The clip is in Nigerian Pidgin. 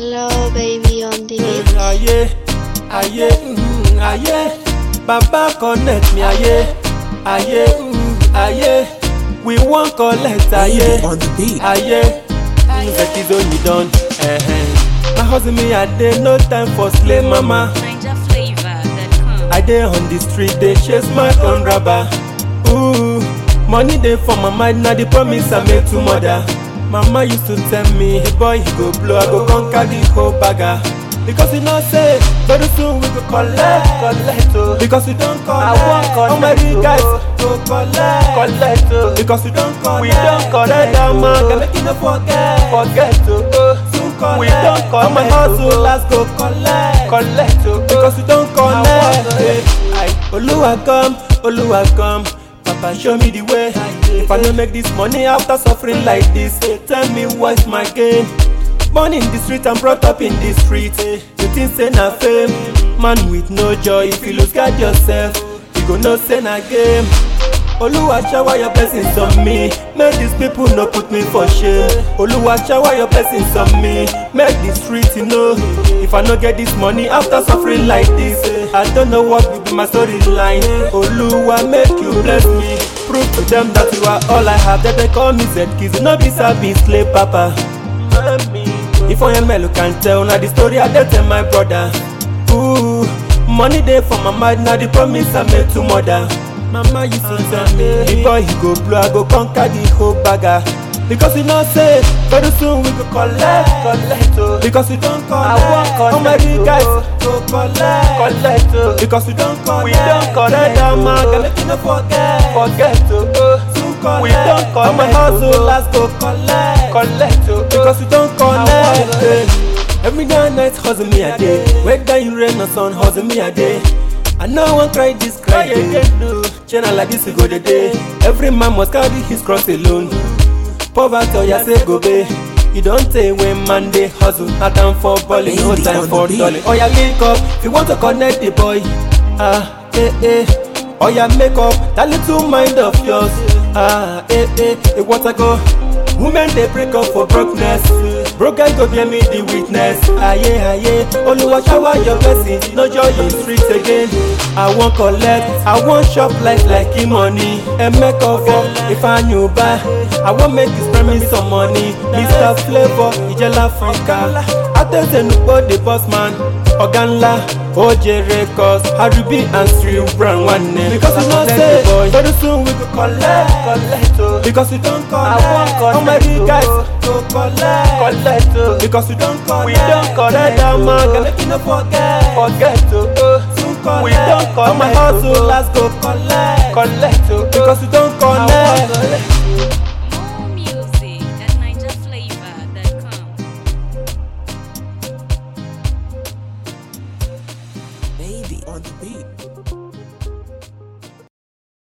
Hello, baby on the beat. Aye, Baba connect me, aye, we won't collect, aye, on the beat. music is only done, My hustle me, I dey no time for slay mama. I dey on the street, they chase my own rubber. Ooh, money dey for my mind, now the promise I made to mother. Mama used to tell me, hey boy, you go blow, I go conquer the whole bagger. Because you know say, very soon we go collect, oh. Because we don't collect, all my big guys go collect, oh. Because we don't collect, we don't collect, man, can make you no forget, oh. Soon collect, we don't collect, all my hustlers go collect, oh. Because we don't collect, Oluwa come, Papa show me the way. If I don't make this money after suffering like this, tell me what's my gain. Born in the street and brought up in the street. You think say na fame, man with no joy. If you lose guard yourself, you go no say na game. Oluwa shower your blessings on me, make these people no put me for shame. Oluwa shower your blessings on me, make the street you know. If I no get this money after suffering like this, I don't know what will be my storyline. Oluwa make you bless me, prove to them that you are all I have. That they call me Z-Kiz, no be service slave papa. If I am mellow can tell, now the story I dey tell my brother. Ooh, money dey for my mind, now the promise I made to mother. Mama used to tell me, before you go blow, I go conquer the whole bagger. Because you know say, very soon we go collect, oh. Because we don't collect, all my big guys go collect, oh. Because we don't collect, man, can make you no forget, oh. Soon collect, we don't collect, all my hustlers go collect, oh. Because we don't collect, Every day and night hustle me a day, whether in rain or sun hustle me a day. I know I won't cry this cry again, no. Channel like this we go the day. Every man must carry his cross alone. Poverty or ya say go be. You don't take when man dey hustle. Not time for balling, no time for dolling. Oh ya link up, if you want to connect the boy. Oh ya make up that little mind of yours. It want to go. Women they break up for brokenness. Broke guy go give me the witness. Aye, Oluwa shower your blessing, no joy in streets again. I won't collect, I won't shop like money. And make up for if I knew buy. I won't make this promise some money. Mr. Flavor, Ijela Franca. I tell them the boss man. Oganla, OJ Records, Harubi and Stream Brand one name. Because we don't say, very soon we go collect, oh. Because we don't collect, all my big guys go collect, oh. Because we don't collect, man, can make you no forget, oh. Soon collect, we don't collect, all my hustlers go collect, oh. Because we don't collect.